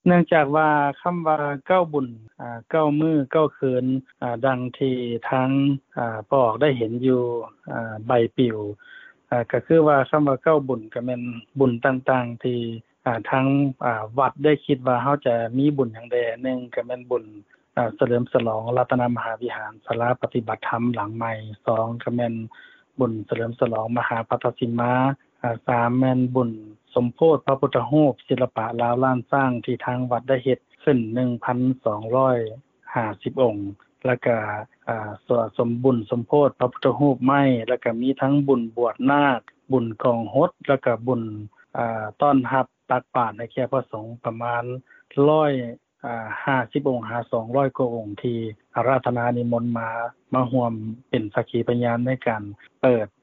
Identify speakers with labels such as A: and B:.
A: เนื่องจากว่าคำว่าเก้าบุญเก้ามื้อเก้าคืนดังที่ทั้งปอกได้เห็นอยู่ใบปลิวก็คือว่าคำว่าเก้าบุญก็แม่นบุญต่างๆที่ทั้งวัดได้คิดว่าเฮาจะมีบุญหยังใดหนึ่งก็แม่นบุญเฉลิมฉลองรัตนมหาวิหารศาลาปฏิบัติธรรมหลังใหม่2ก็แม่นบุญเฉลิมฉลองมหาปัทสิมา3แม่นบุญสมโพธิพระพุทธรูปศิลปะลาวล้านสร้างที่ทางวัดได้เฮ็ดขึ้น 1,250 องค์แล้วก็สมบุญสมโพธิพระพุทธรูปไม้แล้วก็มีทั้งบุญบวชนาคบุญกองหดแล้วก็บุญต้อนรับตักบาตรให้แก่พระสงฆ์ประมาณ50องค์200กว่าองค์ที่อาราธนานิมนต์มาร่วมเป็นสักขีพยานในการเปิด